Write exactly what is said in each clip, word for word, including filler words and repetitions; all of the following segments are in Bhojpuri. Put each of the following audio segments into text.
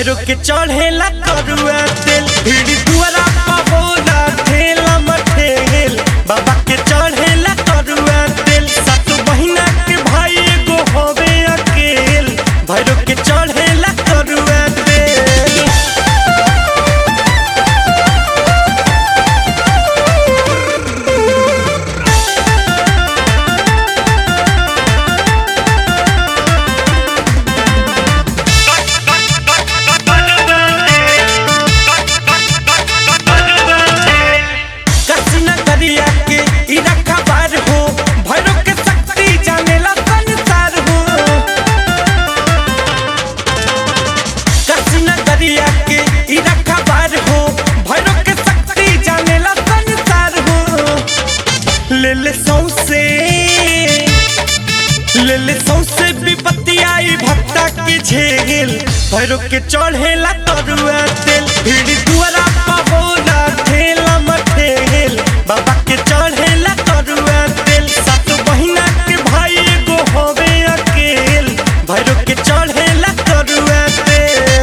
भैरो के चढ़ेला करुआ तेल भीड़ दुआरा पाबोला ठेला मठेल बाबा के चढ़ेला करुआ तेल सात महीना के भाई एगो होवे अकेल भैरो के चढ़ेला करुआ तेल। ले सौसे ले ले सौसे विपत्ति आई भक्ता के झेल भैरो के चढ़ेला करुआ तेल भीड़ दुआरा पाबोला ठेला मठेल बाबा के चढ़ेला करुआ तेल सात महीना के भाई एगो होवे अकेल भैरो के चढ़ेला करुआ तेल।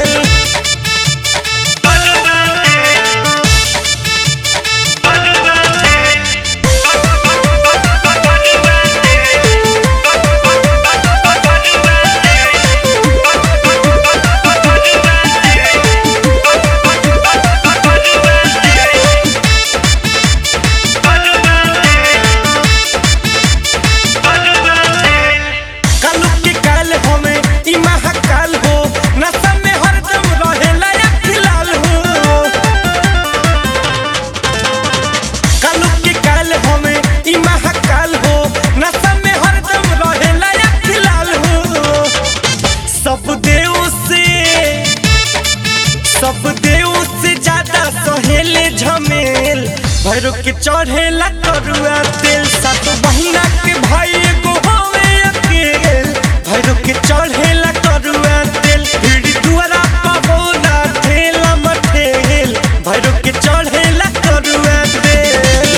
सब देव से ज्यादा सहेले झमेल भैरो के चढ़ेला करुआ तेल सात महीना के भाई एगो होवे अकेल भैरो के चढ़ेला करुआ तेल भीड़ दुआरा पाबोला ठेला मठेल भैरो के चढ़ेला करुआ तेल।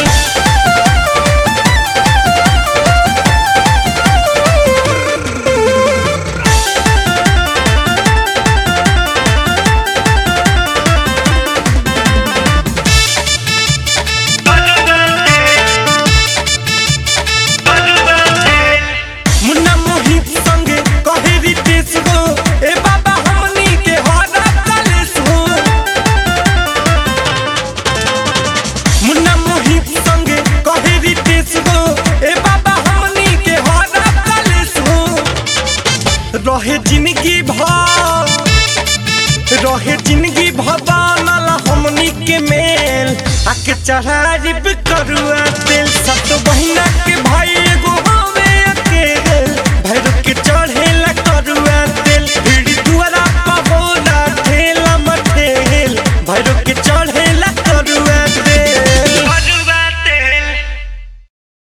रहे जिंदगी भर रहे जिंदगी भर बनल हमनी के मेल आके चढ़ाई करुआ